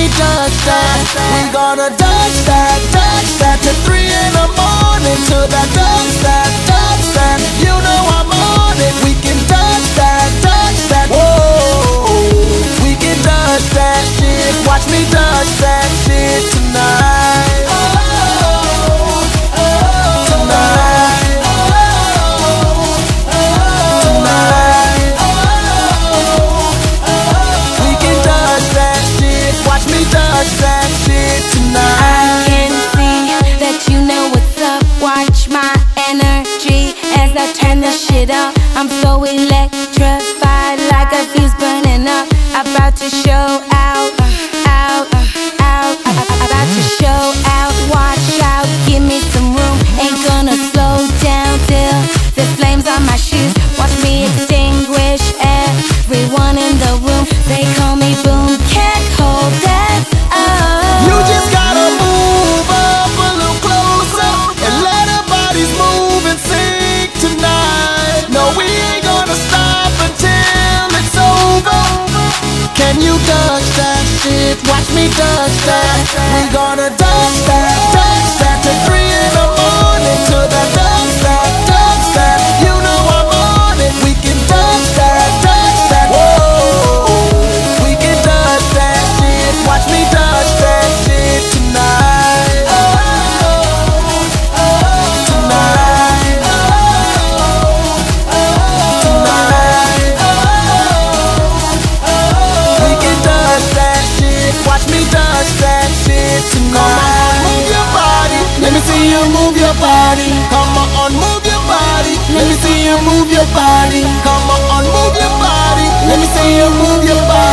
touch that. We gonna touch that till 3 in the morning. Till that touch that. You know I'm on it. We can touch that. Whoa, we can touch that shit. Watch me touch that shit tonight. Touch that shit tonight. I can see that you know what's up. Watch my energy as I turn the shit up. I'm so electrified, like a fuse burning up. About to show out, about to show out. Watch out, give me some room. Ain't gonna slow down till the flames on my shoes. Watch me extinguish everyone in the room. They call me Boom, can't hold that. You just gotta move up a little closer and let our bodies move and sing tonight. No, we ain't gonna stop until it's over. Can you touch that shit? Watch me touch that. We gonna touch that till 3 in the morning. Till that touch that. You know I'm on it. We can touch that. Whoa, we can touch that shit. Watch me touch that shit tonight. Tonight. We can touch that shit. Watch me touch that shit tonight. Come on, move your body. Let me see you move your body. Come on, move your body. Let me see you move your body. Come on, move your body. Let me see you move your body.